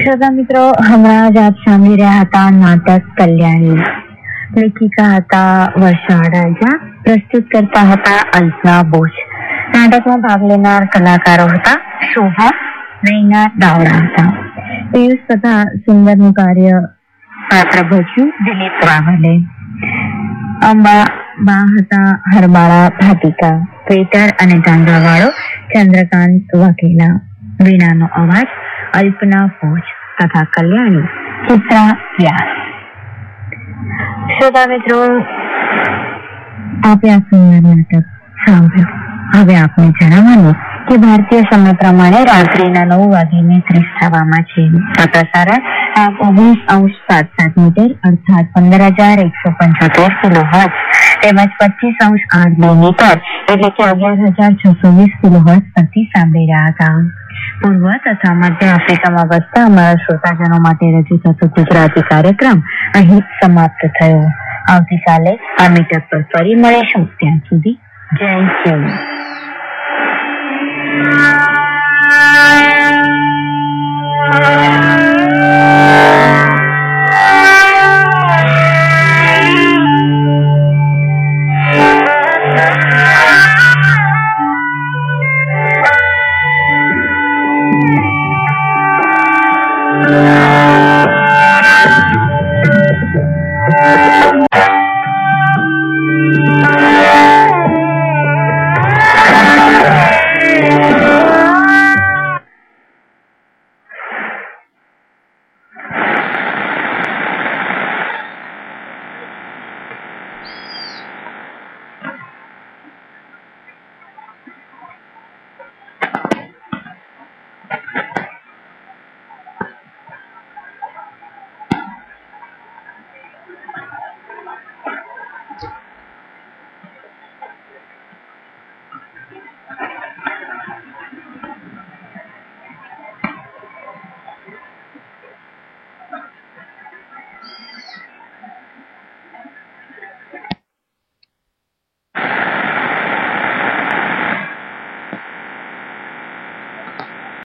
શ્રોતા મિત્રો, હમણાં જ આપ સાંભળી રહ્યા હતા નાટક કલ્યાણી. લેખિકા હતા વર્ષા અડાલજા, પ્રસ્તુત કરતા હતા અલ્પના બોઝ. નાટકમાં ભાગ લેનાર કલાકારો હતા શોભા, નૈના દાવડા હતા. પિયુષ તથા સુંદરનું પાત્ર ભજ્યું દિલીપ રાવલે. અંબા બા હતા હરબાળા ભાતિકા. પેટર અને ટાંગાવાળો ચંદ્રકાંત વાઘેલા. વીણાનો અવાજ અલ્પના બોઝ તથા કલ્યાણી ચિત્રા વ્યાસ. શ્રોતા મિત્રો, આપે આ સુંદર નાટક સાંભળ્યું. હવે આપને જણાવવાનું કે ભારતીય સમય પ્રમાણે રાત્રિના 9:30 થવામાં છે. પ્રસારણ 19.7 મીટર અર્થાત 15,175 કિલોહર્ટ્ઝ તેમજ 25.8 મીટર એટલે કે 11,620 કિલોહર્ટ્ઝ પરથી સાંભળી રહ્યા હતા. પૂર્વ તથા મધ્ય આફ્રિકામાં વસતા અમારા શ્રોતાજનો માટે રજૂ થતો ગુજરાતી કાર્યક્રમ અહીં સમાપ્ત થયો. આવતીકાલે આ મીટર પર ફરી મળીશું. ત્યાં સુધી જય હિન્દ.